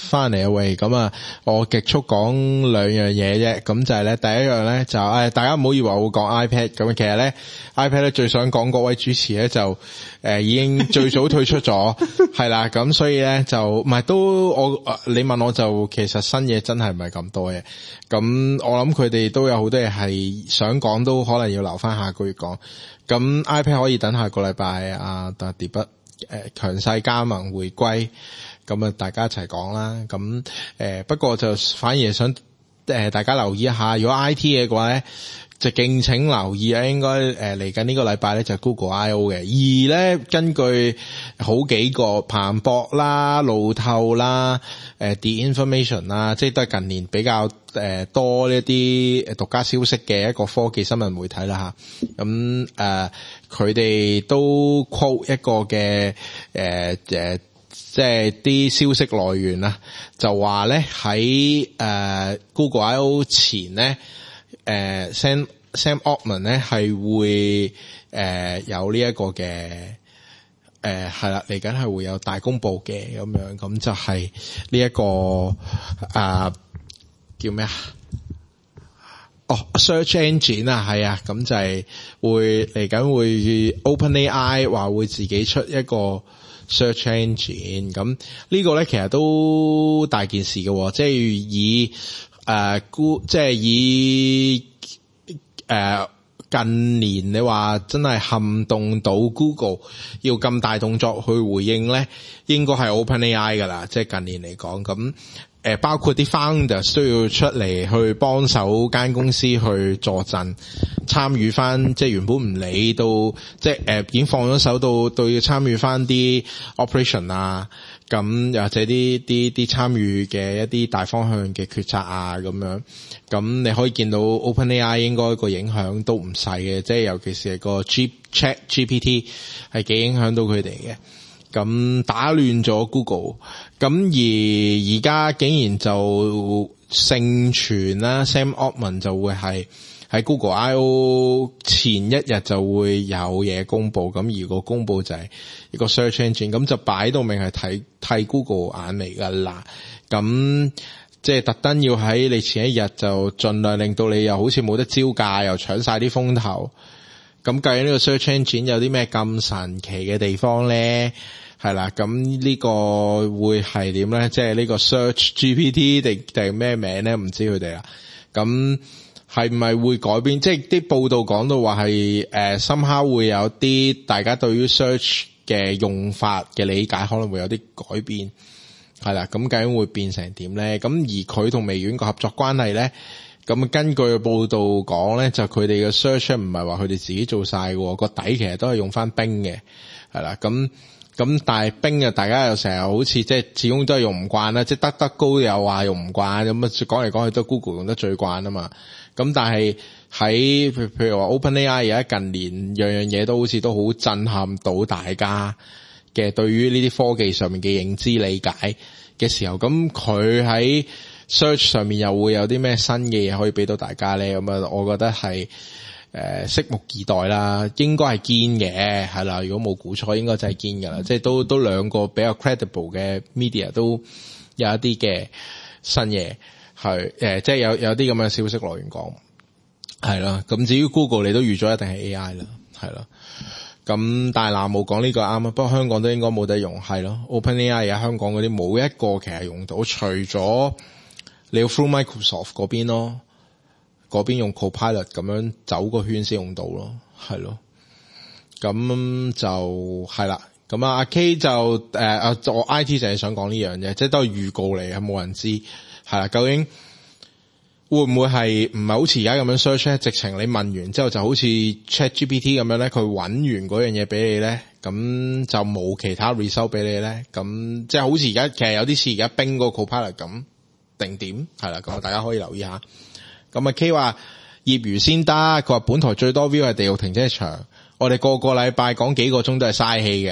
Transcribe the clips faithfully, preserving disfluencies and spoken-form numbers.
翻嚟啊喂，咁啊，我極速講兩樣嘢啫，咁就係咧，第一樣咧就誒，大家唔好以為我會講 iPad，咁其實咧 iPad 咧最想講嗰位主持咧就誒、呃、已經最早退出咗，係啦，咁所以咧就唔係都我你問我就其實新嘢真係唔係咁多嘅，咁我諗佢哋都有好多嘢係想講，都可能要留翻下個月講，咁 iPad 可以等下個禮拜啊，特別不。誒、呃，強勢加盟回歸，咁啊，大家一齊講啦。咁誒、呃，不過就反而想誒、呃，大家留意一下，如果 I T 嘅話咧，就敬請留意啊。應該誒嚟緊呢個禮拜咧就係 Google I O 嘅。而咧根據好幾個彭博啦、路透啦、誒、呃、The Information 啦，即係都係近年比較誒、呃、多呢啲誒獨家消息嘅一個科技新聞媒體啦吓。咁誒。呃佢哋都 quote 一個嘅誒誒，即係啲消息來源啦，就話咧喺誒 Google I O 前咧，誒、呃、Sam Sam Altman 咧係會誒、呃、有呢一個嘅誒係啦，嚟緊係會有大公佈嘅咁樣，咁就係呢一個啊、呃、叫咩啊？哦、oh,，search engine 啊，係啊，咁就係會嚟緊會 OpenAI 話會自己出一個 search engine，咁呢個咧其實都大件事嘅，即係以誒 Go， 即係以誒、呃、近年你話真係撼動到 Google 要咁大動作去回應咧，應該係 OpenAI 噶啦，即係近年嚟講咁。誒，包括啲 founders 都要出嚟去幫手間公司去助陣，參與翻，即係原本唔理到，即係誒已經放咗手到，到要參與翻啲 operation 啊，咁又或者啲啲啲參與嘅一啲大方向嘅決策啊，咁樣，咁你可以見到 OpenAI 應該個影響都唔細嘅，即係尤其是係個 G Chat G P T 係幾影響到佢哋嘅。咁打亂咗 Google， 咁而而家竟然就盛傳啦 ，Sam Altman 就會係喺 Google I O 前一日就會有嘢公布，咁而個公布就係一個 search engine， 咁就擺到明係睇替 Google 眼嚟噶啦，咁即係特登要喺你前一日就盡量令到你又好似冇得招架，又搶晒啲風頭。咁究竟呢個 search engine 有啲咩咁神奇嘅地方咧？係啦，咁呢個會係點咧？即係呢個 search G P T 定定咩名咧？唔知佢哋啦。咁係咪會改變？即係啲報道講到話係誒 somehow 會有啲大家對於 search 嘅用法嘅理解可能會有啲改變。係啦，咁究竟會變成點咧？咁而佢同微軟個合作關係咧？咁根據報道講咧，就佢哋嘅 search 唔係話佢哋自己做晒嘅，個底其實都係用翻冰嘅，係啦。咁咁但係冰啊，大家又成日好似即係始終都係用唔慣啦，即係得得高又話用唔慣，咁啊講嚟講去都 Google 用得最慣啊嘛。咁但係喺譬譬如話 OpenAI 而家近年樣樣嘢都好似都好震撼到大家嘅對於呢啲科技上面嘅認知理解嘅時候，咁佢喺search 上面又會有啲咩新嘅嘢可以俾到大家咧？咁啊，我覺得係誒拭目以待啦。應該係堅嘅，係啦。如果冇估錯，應該就係堅噶啦。即係都都兩個比較 credible 嘅 media 都有一啲嘅新嘢，係誒，即係有有啲咁嘅消息來源講，係啦。咁至於 Google，你都預咗一定係 A I 啦，係啦。咁大藍冇講呢個啱啊，不過香港都應該冇得用，係咯。OpenAI 而家香港嗰啲冇一個其實用到，除咗你要 through Microsoft 嗰邊咯，嗰邊用 Copilot 咁樣走個圈先用到咯，係咯。咁就係啦。咁啊，阿 K 就誒啊，我 I T 就係想講呢樣嘢，即係都係預告嚟嘅，冇人知係啦。究竟會唔會係唔係好似而家咁樣 search 咧？直情你問完之後就好似 ChatGPT 咁樣咧，佢揾完嗰樣嘢俾你咧，咁就冇其他 result 俾你咧。咁即係好似而家其實有啲似而家冰嗰個 Copilot 咁。定點係啦，咁大家可以留意下。咁啊 K 話業餘先得，佢話本台最多 view 係地獄停車場，我哋個個禮拜講幾個鐘都係嘥氣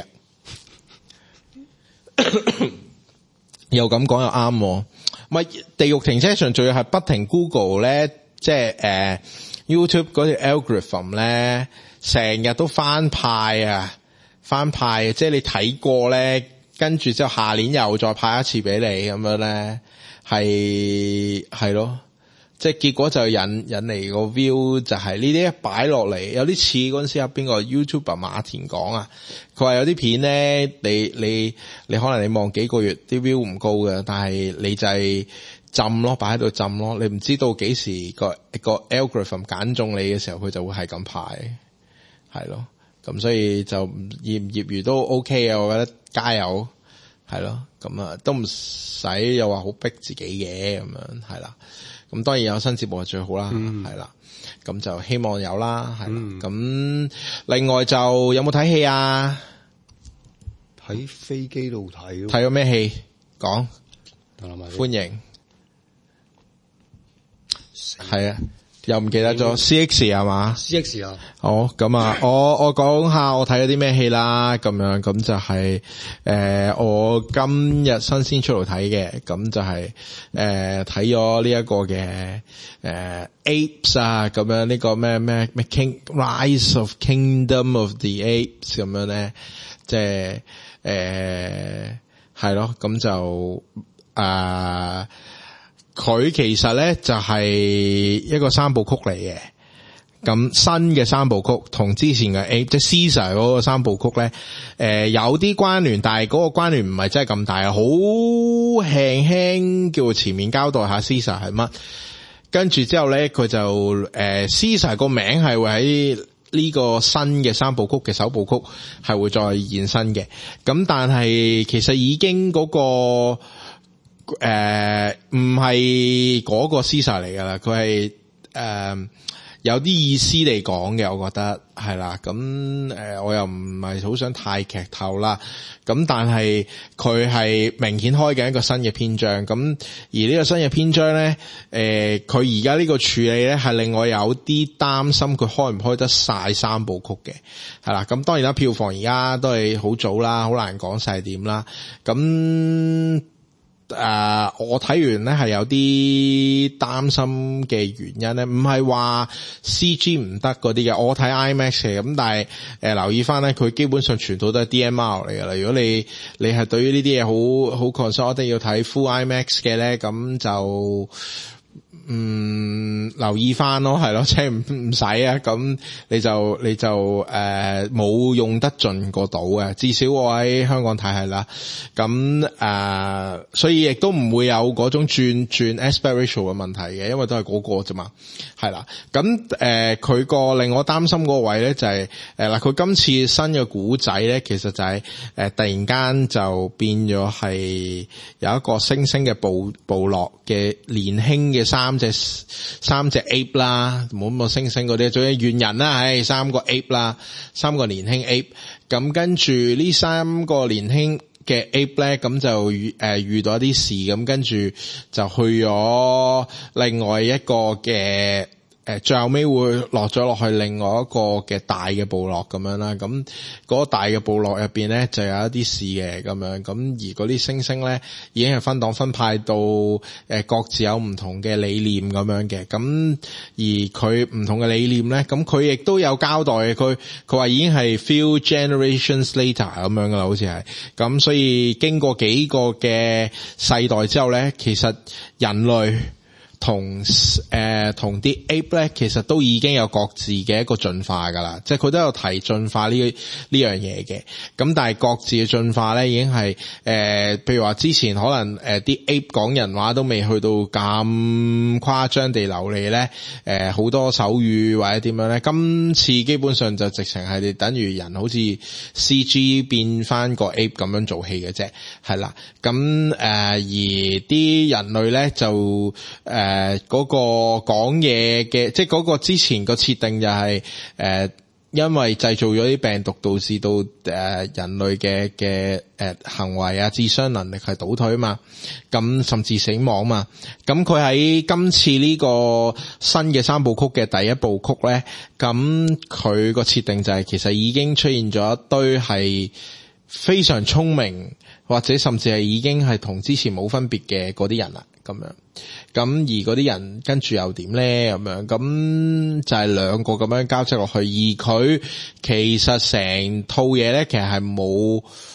嘅。又咁講又啱，咪地獄停車場仲要係不停 Google 咧，即係誒、呃、YouTube 嗰條 algorithm 咧，成日都翻派啊，翻派，即係你睇過咧。 跟住之後下年又再派一次俾你咁樣咧，係係咯。即係結果就引引嚟個 view 就係呢啲一擺落嚟，有啲似嗰陣時有邊個 YouTuber 馬田講啊，佢話有啲片咧，你你你可能你望幾個月啲 view 唔高嘅，但係你就係浸咯，擺喺度浸咯，你唔知道幾時個個 algorithm 揀中你嘅時候，佢就會係咁排，係咯，咁所以就業唔業餘都 OK 啊，我覺得加油，係咯，咁啊都唔使又話好逼自己嘅咁樣，係啦。咁當然有新節目係最好啦，係、嗯、啦，咁就希望有啦，係啦。咁、嗯、另外就有冇睇戲啊？ 喺飛機度睇， 睇咗咩戲？講，歡迎，係啊。又唔記得咗 C X 係嘛 ？C X 啊， 好咁啊！我我講下我睇咗啲咩戲啦，咁樣咁就係、是、誒、呃、我今日新鮮出嚟睇嘅，咁就係誒睇咗呢一個嘅誒、呃、Apes 啊，咁樣呢個咩咩咩 King Rise of Kingdom of the Apes 咁樣咧，即係誒係咯，咁就啊。呃佢其實咧就係一個三部曲嚟嘅，咁新嘅三部曲同之前嘅 A 即係 Caesar 嗰個三部曲咧，誒、呃、有啲關聯，但係嗰個關聯唔係真係咁大，好輕輕叫前面交代下 Caesar 係乜，跟住之後咧佢就誒、呃、Caesar 個名係會喺呢個新嘅三部曲嘅首部曲係會再現身嘅，咁但係其實已經嗰、嗰個。誒，唔係嗰個 Caesar 嚟噶啦，佢係誒有啲意思嚟講嘅，我覺得係啦。咁誒、呃，我又唔係好想太劇透啦。咁但係佢係明顯開緊一個新嘅篇章。咁而呢個新嘅篇章咧，誒、呃，佢而家呢個處理咧係令我有啲擔心，佢開唔開得晒三部曲嘅，係啦。咁當然啦，票房而家都係好早啦，好難講晒點啦。咁誒、uh, 我睇完咧係有啲擔心嘅原因咧，唔係話 C G 唔得嗰啲嘅，我睇 IMAX 嘅，咁但係誒、呃、留意翻咧，佢基本上全套都係 D M R 嚟噶啦。如果你你係對於呢啲嘢好好 concern，我一定要睇 Full IMAX 嘅咧，咁就嗯留意翻咯，係咯，即係唔唔使啊，咁你就你就誒冇、呃、用得盡個島嘅，至少我喺香港睇係啦，咁誒、呃、所以亦都唔會有嗰種轉轉 aspect ratio 嘅問題嘅，因為都係嗰個啫嘛，係啦，咁誒佢個令我擔心嗰個位咧就係誒嗱，佢、呃、今次新嘅古仔咧，其實就係、是、誒、呃、突然間就變咗係有一個猩猩嘅部部落嘅年輕嘅三隻三隻 ape 啦，冇咁個猩猩嗰啲，仲有猿人啦，唉，三個 ape 啦，三個年輕 ape，咁跟住呢三個年輕嘅 ape 咧，咁就遇誒遇到一啲事，咁跟住就去咗另外一個嘅。誒，最後尾會落咗落去另外一個嘅大嘅部落咁樣啦，咁嗰個大嘅部落入邊咧就有一啲事嘅咁樣，咁而嗰啲猩猩咧已經係分黨分派到誒各自有唔同嘅理念咁樣嘅，咁而佢唔同嘅理念咧，咁佢亦都有交代嘅，佢佢話已經係 few generations later 咁樣噶啦，好似係，咁所以經過幾個嘅世代之後咧，其實人類。同誒同啲 ape 咧，其實都已經有各自嘅一個進化噶啦，即係佢都有提進化呢呢樣嘢嘅。咁但係各自嘅進化咧，已經係誒、呃，譬如話之前可能誒啲 ape 講人話都未去到咁誇張地流利咧，誒、呃、好多手語或者點樣咧。今次基本上就直情係等於人好似 C G 變翻個 ape 咁樣做戲嘅啫，係啦。咁誒、呃、而啲人類咧就誒。呃誒，嗰個講嘢嘅，即係嗰個之前個設定就係、是、誒、呃，因為製造咗啲病毒，導致到誒、呃、人類嘅嘅誒行為啊、智商能力係倒退啊嘛，咁甚至死亡嘛。咁佢喺今次呢個新嘅三部曲嘅第一部曲咧，咁佢個設定就係、是、其實已經出現咗一堆係非常聰明，或者甚至係已經係同之前冇分別嘅嗰啲人啦，咁樣。咁而嗰啲人跟住又點咧？咁樣咁就係兩個咁樣交織落去，而佢其實成套嘢咧，其實係冇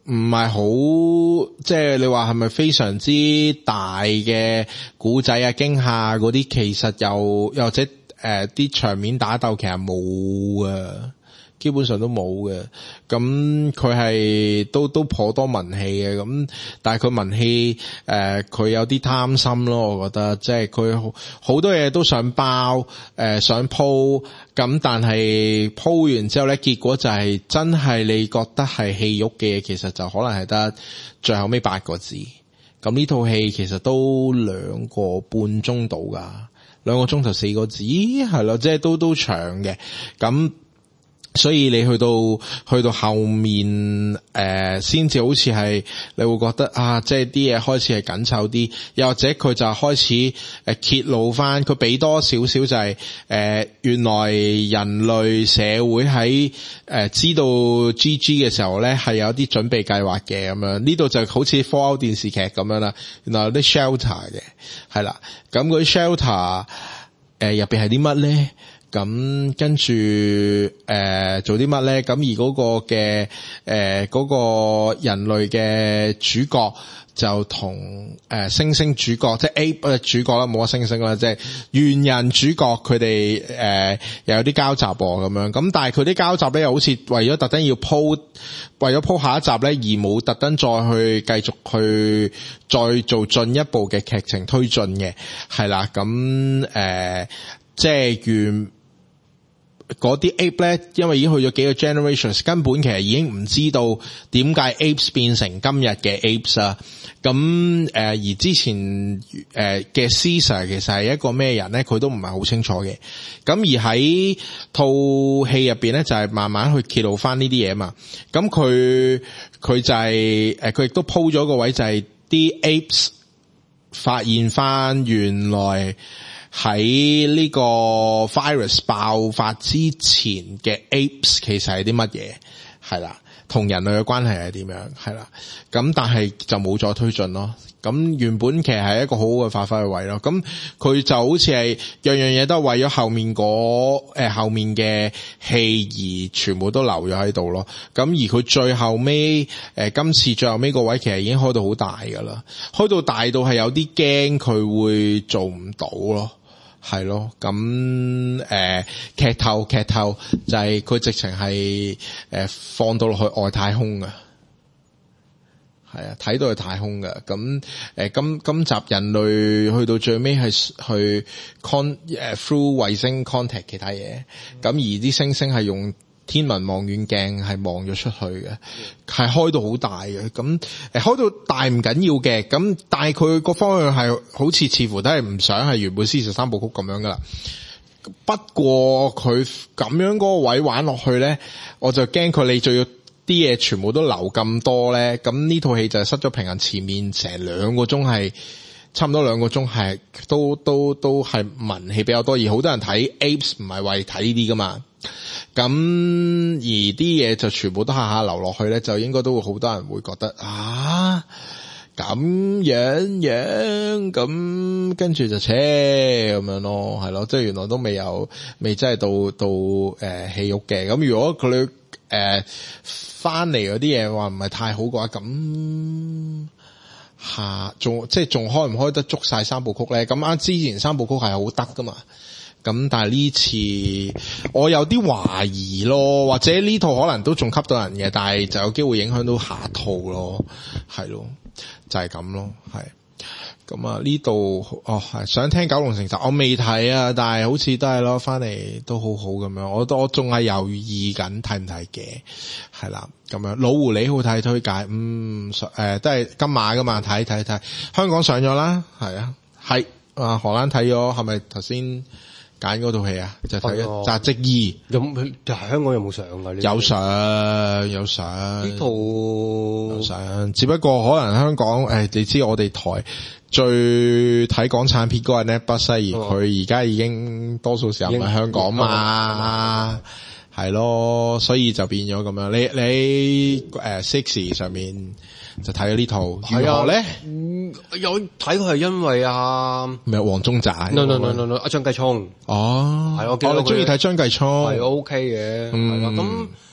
唔係好，即係你話係咪非常之大嘅古仔啊、驚嚇嗰啲，其實又又或者誒啲、呃、場面打鬥其實冇啊。基本上都冇嘅，咁佢係都都頗多文戲嘅，咁但係佢文戲誒佢有啲貪心咯，我覺得即係佢好好多嘢都想包誒、呃、想鋪，咁但係鋪完之後咧，結果就係真係你覺得係戲肉嘅嘢，其實就可能係得最後尾八個字。咁呢套戲其實都兩個半鐘到㗎，兩個鐘頭四個字係咯，即係都都長嘅咁。所以你去到去到後面誒先至好似係你會覺得啊，即係啲嘢開始係緊湊啲，又或者佢就開始誒揭露翻，佢俾多少少就係、是、誒、呃、原來人類社會喺誒、呃、知道 G G 嘅時候咧係有啲準備計劃嘅咁樣，呢度就好似 Fallout 電視劇咁樣啦，原來有啲 shelter 嘅係啦，咁嗰啲 shelter 誒入邊係啲乜咧？咁跟住誒、呃、做啲乜咧？咁而嗰個嘅誒嗰個人類嘅主角就同誒、呃、猩猩主角，即係 Ape 主角啦，冇得猩猩啦，即係猿人主角佢哋誒又有啲交集喎咁樣。咁但係佢啲交集咧，又好似為咗特登要鋪，為咗鋪下一集咧，而冇特登再去繼續去再做進一步嘅劇情推進嘅，係啦。咁誒、呃、即係原。嗰啲 ape 咧，因為已經去咗幾個 generations，根本其實已經唔知道點解 apes 變成今日嘅 apes 啊。咁誒、呃，而之前誒嘅 Caesar 其實係一個咩人咧？佢都唔係好清楚嘅。咁而喺套戲入邊咧，就係、是、慢慢去揭露翻呢啲嘢嘛。咁佢佢就係、是、誒，佢亦都鋪咗個位，就係啲 apes 發現翻原來。喺呢個 virus 爆發之前嘅 apes 其實係啲乜嘢？係啦，同人類嘅關係係點樣？係啦，咁但係就冇再推進咯。咁原本其實係一個好好嘅發揮嘅位咯。咁佢就好似係樣樣嘢都為咗後面嗰誒、呃、後面嘅戲而全部都留咗喺度咯。咁而佢最後尾誒、呃、今次最後尾個位其實已經開到好大噶啦，開到大到係有啲驚佢會做唔到咯。係咯，咁誒劇透劇透就係佢直情係誒放到落去外太空㗎，係啊，睇到去太空㗎。咁誒今今集人類去到最尾係去 con 誒 through 衛星 contact 其他嘢，咁而啲星星係用天文望遠鏡係望咗出去嘅，係開到好大嘅。咁誒開到大唔緊要嘅，咁但係佢個方向係好似似乎都係唔想係原本獅子山部曲咁樣噶啦。不過佢咁樣嗰個位玩落去咧，我就驚佢你仲要啲嘢全部都留咁多咧，咁呢套戲就失咗平衡。前面成兩個鐘係差唔多兩個鐘係都都都係文戲比較多，而好多人睇 Apes 唔係為睇呢啲噶嘛。咁而啲嘢就全部都下下流落去咧，就應該都會好多人會覺得啊咁樣樣，咁跟住就車咁樣咯，係咯，即係原來都未有未真係到到誒戲肉嘅。咁如果佢誒翻嚟嗰啲嘢話唔係太好嘅話，咁下仲即係仲開唔開得足晒三部曲咧？咁啱之前三部曲係好得噶嘛。咁但係呢次我有啲懷疑咯，或者呢套可能都仲吸到人嘅，但係就有機會影響到下套咯，係咯，就係咁咯，係。咁啊呢度哦係想聽九龍城集，我未睇啊，但係好似都係咯，翻嚟都好好咁樣，我都我仲係猶豫緊睇唔睇嘅，係啦咁樣。老狐狸好睇推介，嗯誒、呃、都係金馬噶嘛，睇睇睇，香港上咗啦，係啊係啊荷蘭睇咗，係咪頭先？揀嗰套戲啊，就睇《紮職二》。 有香港有冇上㗎？ 有上有上呢套有上，只不過可能香港誒、哎，你知我哋台最睇港產片嗰個呢不西，而佢而家已經多數時候唔係香港嘛，係咯，所以就變咗咁樣。你你誒、呃、Six 上面就睇咗呢套，如何咧？ 有睇佢係因為啊咩黃宗澤 no no no no no 阿張繼聰哦， 係我記得我哋中意睇張繼聰係 OK 嘅，係啦咁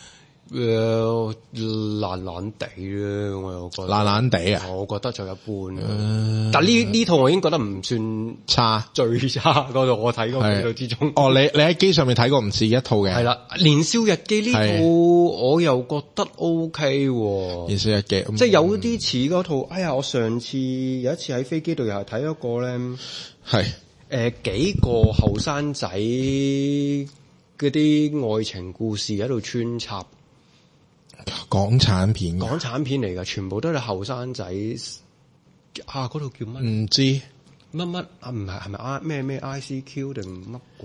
誒爛爛地咧，我又覺得爛爛地啊， 我覺得就一般啦。 嗯但呢呢套我已經覺得唔算差最差嗰度，我睇過幾套之中。 哦，你你喺機上面睇過唔止一套嘅， 係啦，《年少日記》呢套係我又覺得 OK 喎。 年少日記， 即係有啲似嗰套。哎呀，我上次有一次喺飛機度又係睇一個咧， 係誒、呃、幾個後生仔嗰啲愛情故事喺度穿插。 港產片嘅， 港產片嚟㗎，全部都係後生仔啊！嗰套叫乜？ 唔知乜乜啊？唔係係咪 I 咩咩 I C Q 定乜鬼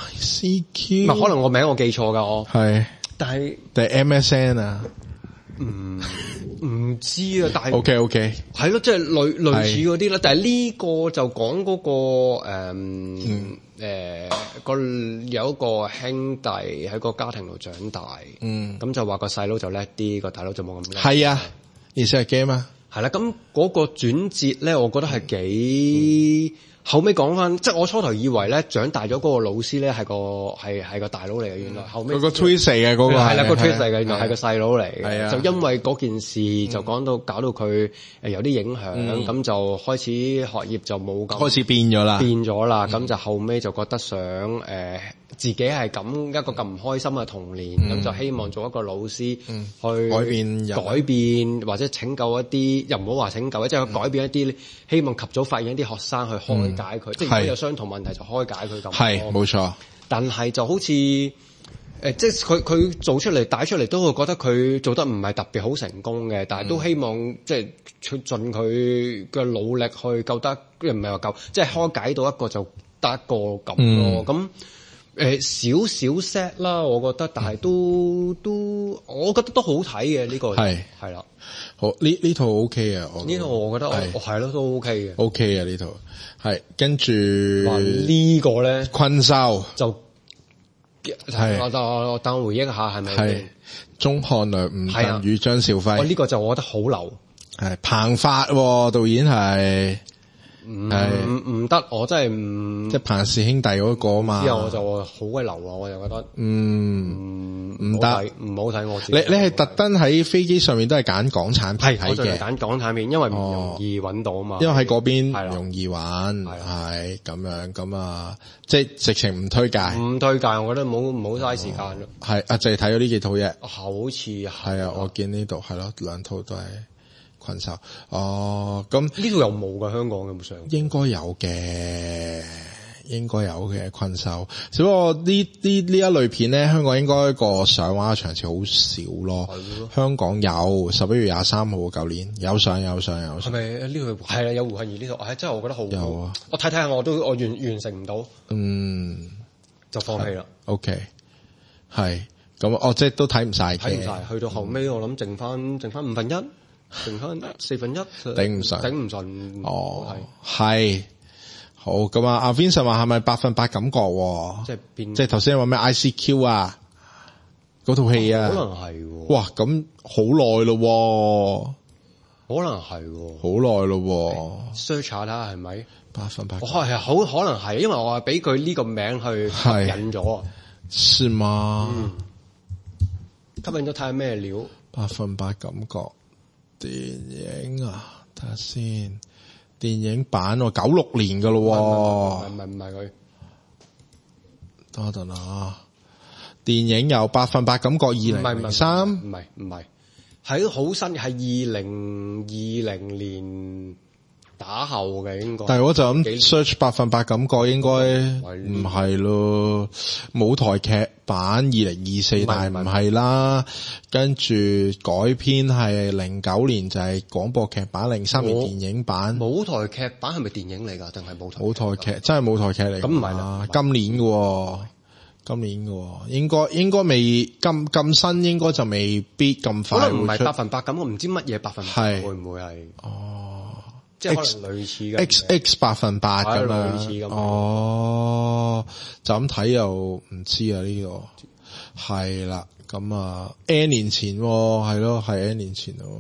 C 唔 Q， 係可能我名我記錯㗎我。 係但係定 M S N 啊唔唔知啊，但係 ？OK OK， 係咯，即係類類似嗰啲啦。 係但係呢個就講嗰、個誒誒、 嗯呃、個有一個兄弟喺個家庭度長大， 嗯， 咁就話個細佬就叻啲，個大佬就冇咁叻。 係啊，年少日記啊嘛， 係啦，咁嗰個轉折咧，我覺得係幾、嗯、後尾講翻，即係我初頭以為咧長大咗嗰個老師咧係個係係個大佬嚟嘅，原來後尾嗰個 twist 嚟嘅嗰個係啦，個 twist 嚟嘅， 係原來係個細佬嚟係啊嘅，就因為嗰件事就講到搞到佢誒有啲影響，咁就開始學業就冇咁開始變咗啦， 變咗啦，咁就後尾就覺得想誒、呃、自己係咁一個咁唔開心嘅童年，咁、 嗯、 就希望做一個老師、 嗯、 去改變人改變或者拯救一啲，又唔好話拯救，即係、嗯、改變一啲希望及早發現一啲學生去開解佢，嗯、即係如果有相同問題就開解佢咁。 係冇錯， 但係就好似誒、呃，即係佢佢做出嚟帶出嚟都會覺得佢做得唔係特別好成功嘅，但係都希望、嗯、即係出盡佢嘅努力去救得，唔係話救，即係開解到一個就得一個咁咯。咁誒少少 set 啦，我覺得，但係都、嗯、都，我覺得都好睇嘅呢個係係啦。 好呢呢套 OK 啊， 呢套我覺得係係咯都 OK 嘅 OK 啊呢套係跟住呢個咧困獸就係我我我等我回憶下係咪係鐘漢良、吳鎮宇、張兆輝。 我呢個就我覺得好流係彭發導演係。 唔唔唔得，我真係唔即係彭氏兄弟嗰個啊嘛。 之後我就好鬼流啊，我就覺得嗯唔得， 唔好睇我自己。 你你係特登喺飛機上面都係揀港產片睇嘅， 我就係揀港產片，因為唔容易揾到啊嘛。 因為喺嗰邊容易玩，係咁樣咁啊，即係直情唔推介。唔推介，我覺得唔好唔好嘥時間咯。 係啊，就係睇咗呢幾套啫。 好似係啊，我見呢度係咯，兩套都係。困獸哦，咁呢套有冇㗎？香港有冇上？ 應該有嘅，應該有嘅困獸。只不過呢呢呢一類片咧，香港應該個上畫嘅場次好少咯。香港有十一月廿三號，舊年有上有上有上。 係咪呢套？係啦，有胡杏兒呢套，係真係我覺得好。 有啊， 我睇睇下，我都我完完成唔到， 嗯， 就放棄啦。 OK，係咁，我即係都睇唔晒嘅， 睇唔晒。去到後尾，我諗剩翻剩翻五分一。剩翻四分一， 頂唔順， 頂唔順。 哦，係好咁啊！阿 Vincent 話係咪百分百感覺？ 即係變， 即係頭先話咩 I C Q 啊，嗰套戲啊， 可能係。 哇，咁好耐咯， 可能係， 好耐咯。 search 下啦，係咪百分百？ 我係好可能係，因為我係俾佢呢個名去吸引咗。 是嗎？ 嗯，吸引咗睇下咩料？ 百分百感覺。電影啊，睇下先。電影版喎，九六年噶咯。 唔係唔係佢。 等等啊！電影有百分百感覺二零零三， 唔係唔係，係好新，係二零二零年打後嘅應該。 但係我就咁 search 百分百感覺應該唔係咯，舞台劇版二零二四，但係唔係啦。跟住改編係零九年就係廣播劇版，零三年電影版。 舞台劇版係咪電影嚟㗎？定係舞台？ 舞台劇真係舞台劇嚟。咁唔係啦，今年嘅，今年嘅，應該應該未咁咁新，應該就未必咁快。 可能唔係百分百咁，我唔知乜嘢百分百，會唔會係？ 哦， 即係可能類似嘅 X X 百分百咁樣， 類似咁。 哦，就咁睇又唔知啊呢個係啦。咁啊 N 年前係咯，係 N 年前咯，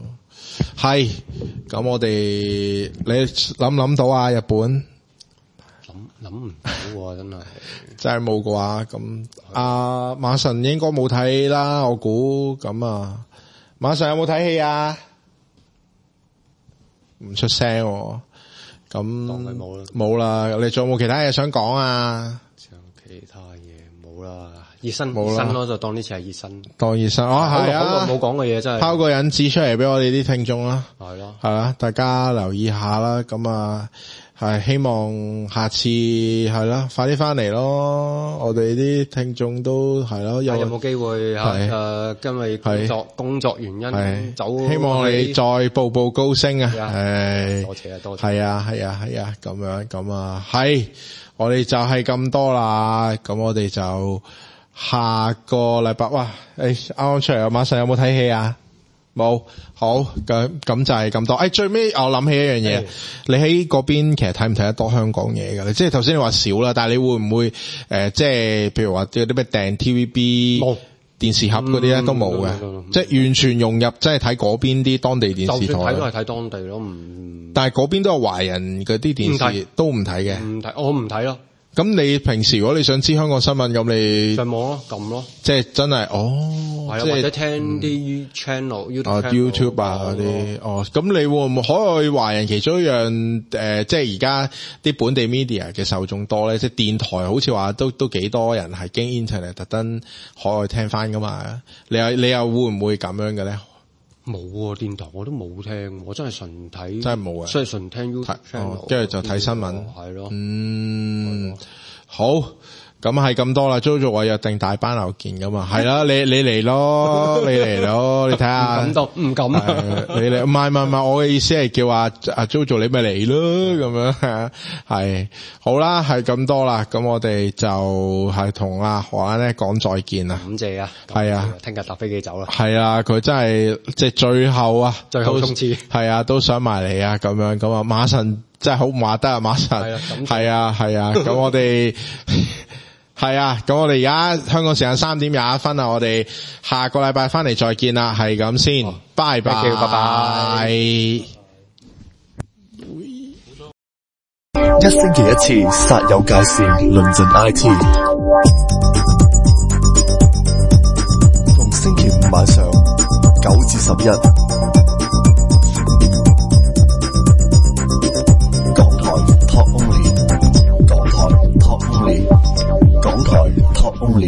係咁我哋你諗唔諗到啊？日本諗諗唔到喎，真係真係冇嘅話，咁阿馬神應該冇睇啦，我估咁啊。馬神有冇睇戲啊？唔出聲喎，咁當佢冇啦， 冇啦。你仲有冇其他嘢想講啊？ 仲有其他嘢冇啦，熱身冇啦熱身咯，就當呢次係熱身。 當熱身，哦係啊， 好耐冇講嘅嘢真係拋個引子出嚟俾我哋啲聽眾啦， 係咯， 係啦，大家留意下啦。咁啊，係希望下次係啦，快啲翻嚟咯。我哋啲聽眾都係咯，有有冇機會係誒？因為工作工作原因係走， 希望你再步步高升啊！係多謝啊，多謝。 係啊，係啊，係啊，咁樣咁啊，係我哋就係咁多啦。咁我哋就下個禮拜，哇！誒，啱啱出嚟啊，馬上有冇睇戲啊？冇，好，咁咁就係咁多。誒，最尾我諗起一樣嘢，你喺嗰邊其實睇唔睇得多香港嘢㗎？即係頭先你話少啦，但係你會唔會誒、呃，即係譬如話有啲咩訂 T V B 冇電視盒嗰啲咧都冇嘅，即係完全融入，即係睇嗰邊啲當地電視台。 就算睇都係睇當地咯，唔。 但係嗰邊都有華人嗰啲電視都唔睇嘅。 唔睇，我唔睇咯。 咁你平時如果你想知香港新聞，咁你上網咯，撳咯， 即係真係哦， 係啊， 即係或者聽啲 channel、YouTube 啊 YouTube 啊嗰啲，哦，咁你會唔會海外華人其中一樣誒、呃，即係而家啲本地 media 嘅受眾多咧？即係電台好似話都都幾多人係經 internet 特登海外聽翻噶嘛？你又你又會唔會咁樣嘅咧？ 冇喎，電台我都冇聽，我真係純睇， 真係冇啊， 所以純聽 YouTube channel， 跟住就睇新聞， 係咯， 嗯，好，咁係咁多啦。Jojo 話約定大班樓見噶嘛，係啦，你你嚟咯，你嚟咯，你睇下， 唔敢當，唔敢， 你嚟，唔係唔係唔係，我嘅意思係叫阿阿 Jojo 你咪嚟咯，咁樣係好啦，係咁多啦，咁我哋就係同阿何雁咧講再見啦， 感謝啊， 係啊， 聽日搭飛機走啦， 係啊，佢真係即係最後啊， 最後衝刺， 係啊，都想埋嚟啊，咁樣咁啊，馬神真係好唔話得啊，馬神係啊係啊，咁我哋。係啊，咁我哋而家香港時間三點廿一分啊，我哋下個禮拜翻嚟再見啦，係咁先，拜拜， 拜拜。 一星期一次，煞有介事，論盡 I T。逢星期五晚上九至十一，港台 Talk Only， 港台 Talk Only。港台 Talk Only。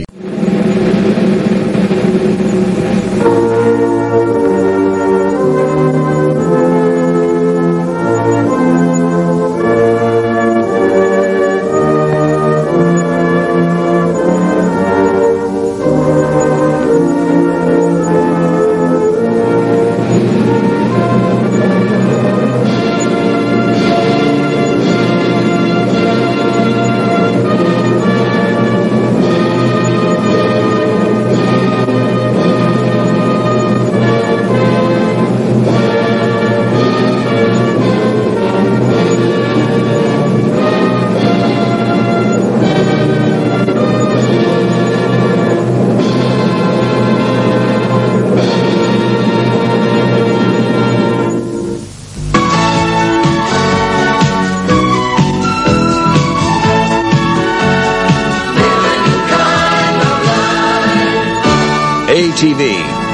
A T V